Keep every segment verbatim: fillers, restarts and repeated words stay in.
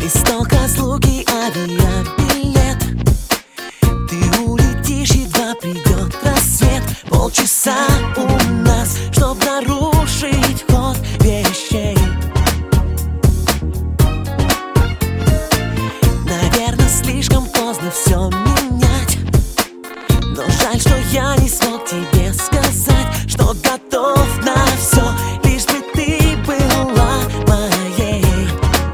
Листок разлуки, авиабилет. Ты улетишь, едва придет рассвет. Полчаса у нас, чтоб нарушить ход вещей. Наверное, слишком поздно все менять, но жаль, что я не смог тебе сказать, что готов на все, лишь бы ты была моей.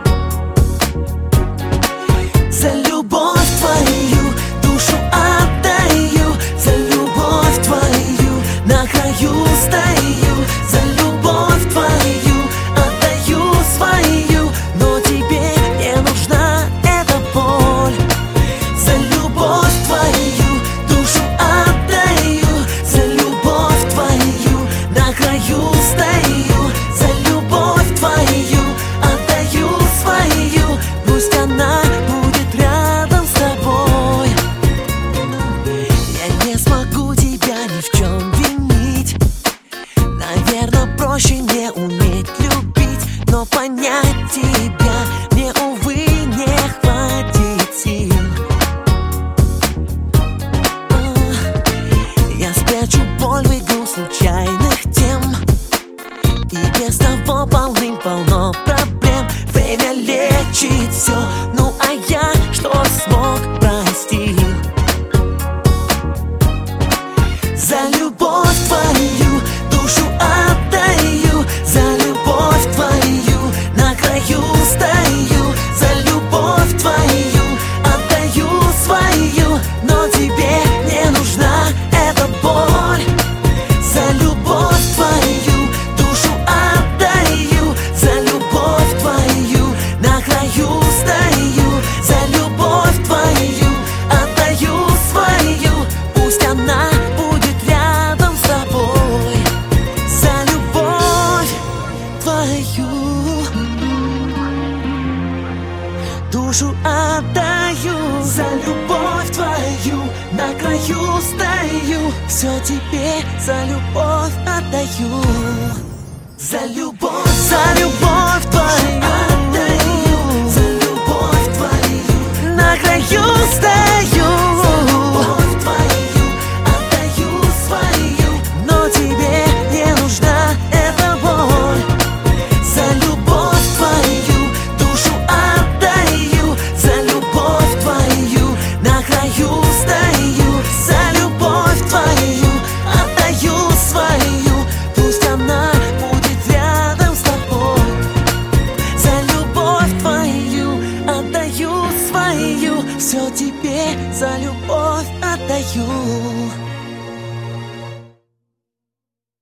За любовь твою душу отдаю, за любовь твою на краю стою, за любовь твою отдаю свою, но тебе не нужна эта боль. За любовь твою душу отдаю, за любовь твою на краю стою, за любовь твою отдаю свою, пусть она будет рядом с тобой. Я не смогу тебя ни в чем винить. Наверное, проще не уметь любить, но понять тебя мне, увы, не хватит сил. Я спрячу боль в игру случайных тем, и без того полным-полно проблем. Время лечит все, ну а я что смог, простил. За любовь твою душу отдаю, за любовь твою на краю стою, за любовь твою отдаю свою, но тебе не нужна эта боль. За любовь твою душу отдаю, за любовь твою на краю стою, за любовь твою отдаю свою, пусть она будет рядом с тобой. За любовь твою душу отдаю, за любовь твою на краю стою, все тебе за любовь отдаю. За любовь, за любовь твою отдаю, за любовь твою на краю стою, за любовь твою отдаю свою, но тебе не нужна эта боль. За любовь твою душу отдаю, за любовь твою на краю стою, за любовь твою отдаю свою, пусть она будет рядом с тобой. За любовь твою отдаю свою, все тебе за любовь отдаю.